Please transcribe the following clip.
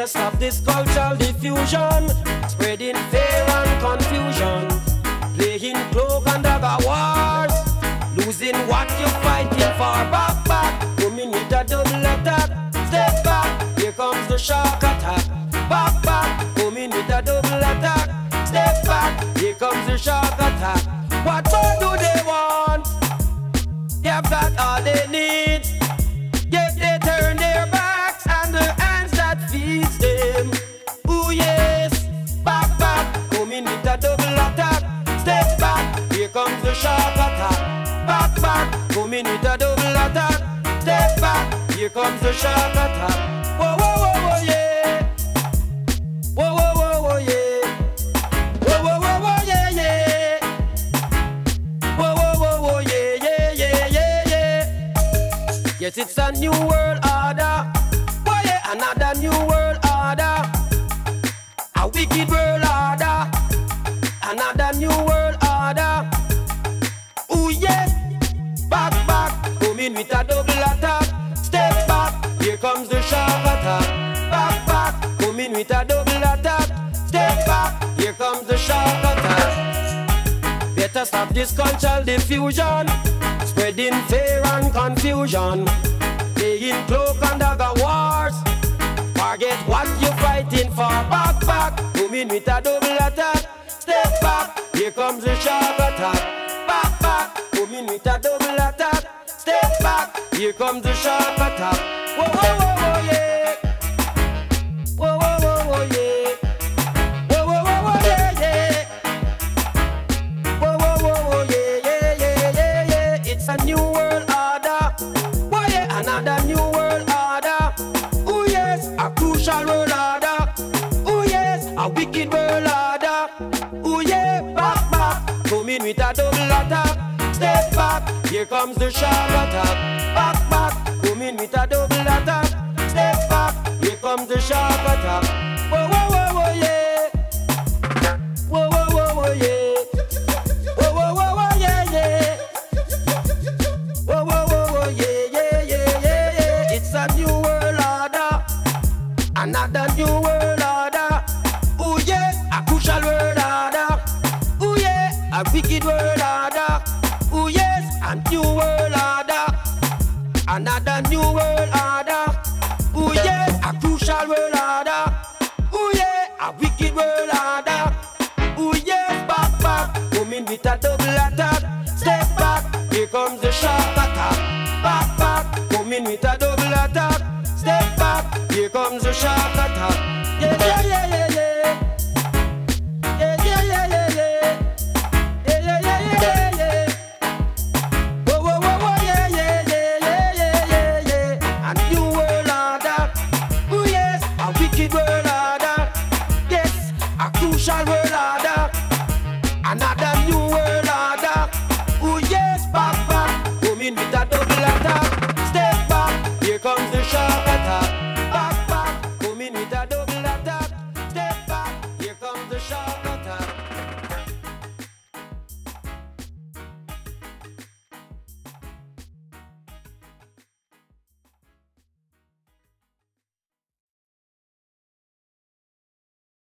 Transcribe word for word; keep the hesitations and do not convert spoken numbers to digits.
Better stop this cultural diffusion, spreading fear and confusion, playing cloak and dagger wars, losing what you're fighting for. Back, back, coming with a double attack. Step back, here comes the shark attack. Back, back, coming with a double attack. Step back, here comes the shark attack. What more do they want? They've got all they need, yet they turn their backs and the hands that feeds them. Ooh yes, back, back, coming with a double attack. Step back, here comes the shark attack. Back, back, coming with a double attack. Step back, here comes the shark attack. Whoa, whoa, whoa, whoa, yeah. Whoa, whoa, whoa, whoa, yeah. Whoa, whoa, whoa, whoa, yeah, yeah. Whoa, whoa, whoa, whoa, yeah, yeah, yeah, yeah, yeah. Yes, it's a new world order. Whoa, yeah, another new world order. A wicked world order. Another new world order. Ooh, yes. Back, back, coming with a double attack. Step back, here comes the shark attack. Back, back, coming with a double attack. Step back, here comes the shark attack. Better stop this cultural diffusion, spreading fear and confusion, playing cloak and dagger wars. Forget what you're fighting for. Back, back, coming with a double attack. Step back, here comes the shark attack. Back, back, coming with a double attack. Step back, here comes the shark attack. Whoa, whoa, whoa, whoa, yeah. Whoa, whoa, whoa, whoa, yeah. Whoa, whoa, whoa, whoa, yeah, yeah. Whoa, whoa, whoa, whoa, yeah, yeah, yeah, yeah, yeah. It's a new world order. Whoa, yeah, another new world order. Ooh, yes, a crucial world order. Ooh, yes, a wicked world order. Ooh, yeah, back, back, coming with a double attack. Step back, here comes the shark attack. Back, back, coming with a double attack. Step back, here comes the shark attack. Whoa, whoa, whoa, whoa, yeah. Whoa, whoa, whoa, whoa, yeah. Whoa, whoa, whoa, whoa, yeah, yeah. Whoa, whoa, whoa, whoa, yeah, yeah, yeah, yeah, yeah. It's a new world order. Another new world order. Ooh, yeah, a crucial world order. Ooh, yeah, a wicked world order. Ooh, yes, a new world order. Another new world order. Ooh, yes, a crucial world order. Ooh, yeah, a wicked world order. Ooh, yes, back, back, coming with a double attack. Step back, here comes the shark attack. Back, back, coming with a double attack. Step back, here comes